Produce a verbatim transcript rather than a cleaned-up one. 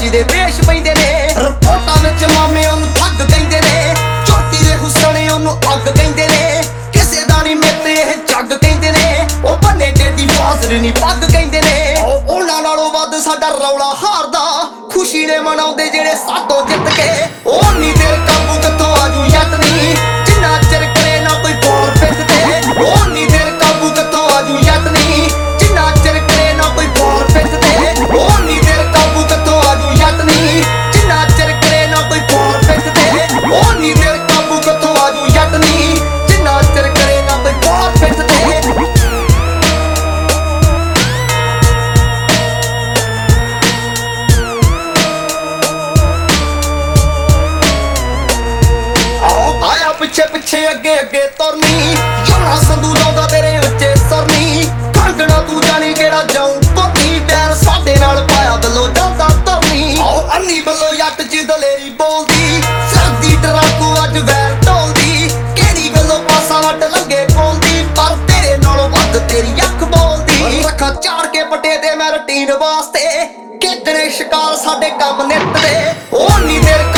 ਦੇ ਵੇਸ਼ ਪੈਂਦੇ ਨੇ ਰਿਪੋਰਟਾਂ ਵਿੱਚ ਮਾਮੇ ਉਹਨੂੰ ਠੱਗ ਕਹਿੰਦੇ ਨੇ ਚੋਟੀ ਦੇ ਹੁਸਨੇ ਉਹਨੂੰ ਅੱਗ ਕਹਿੰਦੇ ਨੇ ਕਿਸੇ ਦਾ ਨਹੀਂ ਮੇਤੇ ਇਹ ਜੱਗ ਕਹਿੰਦੇ ਨੇ ਉਹ ਬੰਨੇ ਦੀ ਫਾਜ਼ਰ ਨਹੀਂ ਪੱਗ ਕਹਿੰਦੇ ਨੇ ਉਹਨਾਂ ਨਾਲੋਂ ਵੱਧ ਸਾਡਾ ਰੌਲਾ ਹਾਰਦਾ ਖੁਸ਼ੀ ਨੇ ਮਨਾਉਂਦੇ ਜਿਹੜੇ ਸਾਤੋਂ ਜਿੱਤ ਕੇ ਉਹ ਨਹੀਂ ਦੇਰ ਕਾਬੂ ਕਿੱਥੋਂ ਆਜੂ ਯੱਤ ਨਹੀਂ ਜਿੰਨਾ ਚਿਰ ਕਰੇ ਨਾ ਕੋਈ ਬੋਲ ਪਿੱਟ ਤੇ ਉਹ ਨਹੀਂ ਦੇਰ ਕਾਬੂ ਕਿੱਥੋਂ ਆਜੂ ਯੱਤ ਨਹੀਂ ਜਿੰਨਾ ਚਿਰ ਕਰੇ ਨਾ ਕੋਈ ਬੋਲ ਪਿੱਟ ਤੇ ਉਹ ਨਹੀਂ ਦੇਰ ਕਾਬੂ ਕਿੱਥੋਂ ਆਜੂ ਯੱਤ ਨਹੀਂ ਜਿੰਨਾ ਚਿਰ ਕਰੇ ਨਾ ਕੋਈ ਬੋਲ ਪਿੱਟ ਤੇ ਉਹ ਨਹੀਂ ਦੇਰ ਕਾਬੂ ਕਿੱਥੋਂ ਆਜੂ ਯੱਤ ਨਹੀਂ ਜਿੰਨਾ ਚਿਰ ਕਰੇ ਨਾ ਕੋਈ ਬੋਲ ਪਿੱਟ ਤੇ ਪਿੱਛੇ ਪਿੱਛੇ ਅੱਗੇ ਅੱਗੇ ਤੁਰਨੀ ਯੋਨਾ ਸੰਧੂ ਲਾਉਂਦਾ ਤੇਰੇ ਉੱਚੇ ਸਰਨੀ ਖੰਡਣਾ ਤੂੰ ਜਾਣੀ ਕਿਹੜਾ ਜਾਉ ਪੱਤੀ ਪੈਰ ਸਾਡੇ ਨਾਲ ਪਾਇਆ ਦਿਲੋਂ ਜਾਂਦਾ ਤਰਨੀ ਆਓ ਅੰਨੀ ਵੱਲੋਂ ਜੱਟ ਚ ਦਲੇਰੀ ਬੋਲਦੀ ਸਰਦੀ ਡਰਾਕੂ ਅੱਜ ਵੈਰ ਢੋਲਦੀ ਕਿਹੜੀ ਵੱਲੋਂ ਪਾਸਾ ਵੱਟ ਲੰਗੇ ਬੋਲਦੀ ਪਰ ਤੇਰੇ ਨਾਲੋਂ ਵੱਧ ਤੇਰੀ ਅੱਖ ਬੋਲਦੀ ਰੱਖਾਂ ਚਾੜ ਕੇ ਪੱਟੇ ਤੇ ਮੈਂ ਰੂਟੀਨ ਵਾਸਤੇ ਖੇਡਣੇ ਸ਼ਿਕਾਰ ਸਾਡੇ ਕੰਮ ਨਿੱਤ ਦੇ ਉਹ ਨਹੀਂ ਦੇਰ